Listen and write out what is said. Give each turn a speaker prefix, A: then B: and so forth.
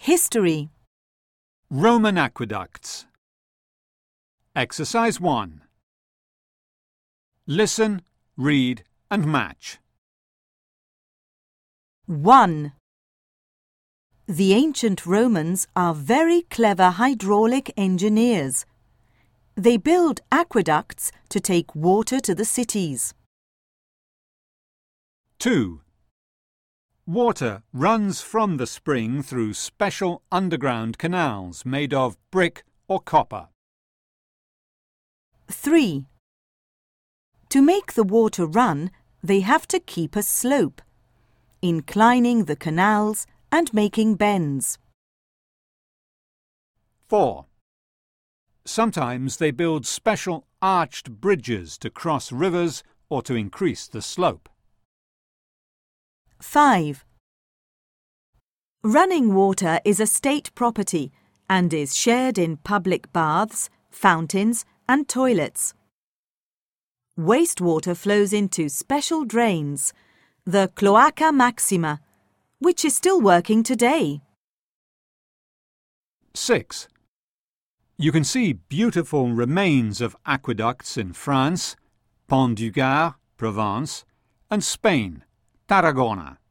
A: History.
B: Roman aqueducts. Exercise 1. Listen, read and match.
A: 1. The ancient Romans are very clever hydraulic engineers. They build aqueducts to take water to the cities.
B: 2. Water runs from the spring through special underground canals made of brick or copper.
A: 3. To make the water run, they have to keep a slope, inclining the canals and making bends.
B: 4. Sometimes they build special arched bridges to cross rivers or to increase the slope.
A: 5. Running water is a state property and is shared in public baths, fountains and toilets. Wastewater flows into special drains, the Cloaca Maxima, which is still working today.
B: 6. You can see beautiful remains of aqueducts in France, Pont du Gard, Provence, and Spain, Tarragona.